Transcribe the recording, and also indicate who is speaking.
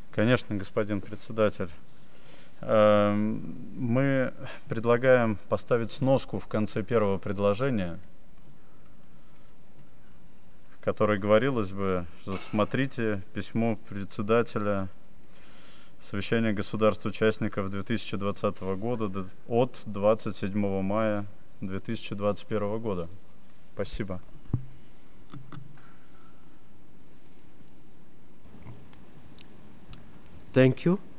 Speaker 1: Конечно, господин председатель. Мы предлагаем поставить сноску в конце первого предложения, в которой говорилось бы, что смотрите письмо председателя Совещания государств-участников 2020 года от 27 мая 2021 года. Спасибо.
Speaker 2: Thank you.